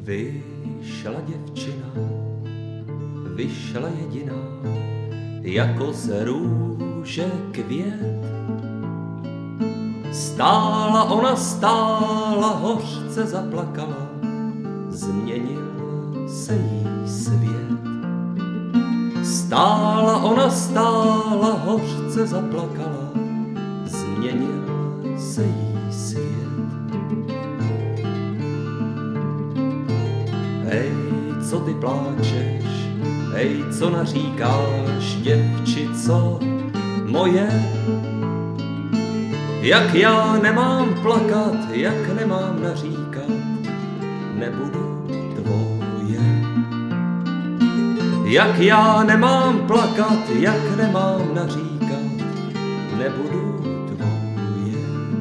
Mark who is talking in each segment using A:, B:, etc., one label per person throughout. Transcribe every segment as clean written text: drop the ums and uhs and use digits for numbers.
A: Vyšla děvčina, vyšla jediná, jako z růže květ. Stála ona, stála, hořce zaplakala, změnil se jí svět. Stála ona, stála, hořce zaplakala, změnil se jí svět. Hej, co ty pláčeš, hej, co naříkáš, děvčico moje? Jak já nemám plakat, jak nemám naříkat, nebudu tvoje. Jak já nemám plakat, jak nemám naříkat, nebudu tvoje.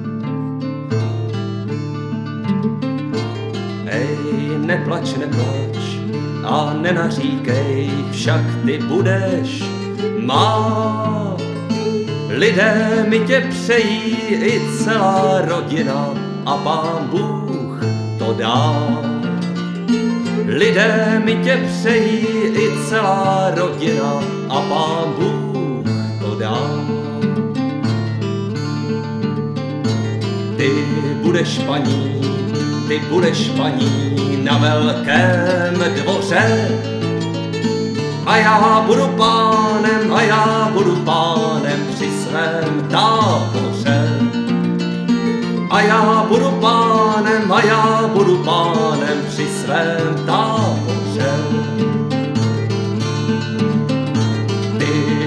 A: Hej, neplač, neplač a nenaříkej, však ty budeš má. Lidé mi tě přejí, i celá rodina, a Pán Bůh to dá. Lidé mi tě přejí, i celá rodina, a Pán Bůh to dá. Ty budeš paní na velkém dvoře, a já budu pánem při svém táboře. A já budu pánem při svém táboře. Ty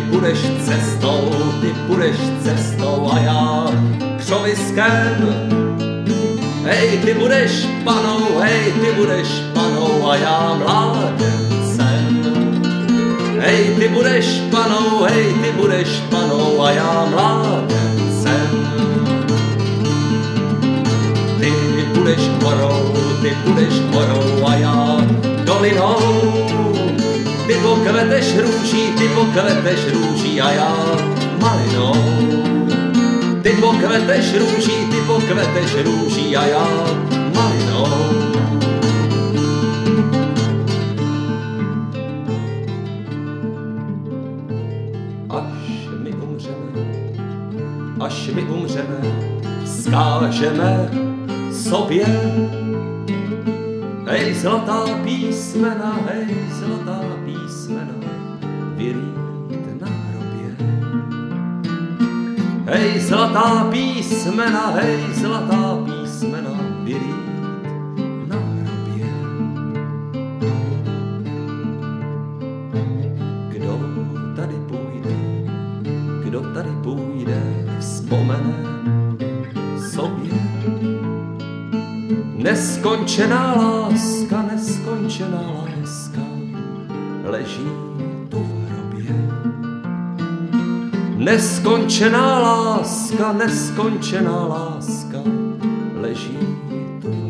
A: budeš cestou a já křoviskem. Hej, ty budeš panou a já mládencem. Hej, ty budeš panou a já mládencem. Ty budeš horou a já dolinou. Ty pokveteš růží a já malinou. Ty pokveteš růží a já malinou. Až my umřeme, vzkážeme sobě. Hej, zlatá písmena, vyrýt na hrobě. Hej, zlatá písmena, vyrýt na hrobě. Kdo tady půjde, vzpomene sobě. Neskončená láska leží tu v hrobě. Neskončená láska leží tu v hrobě.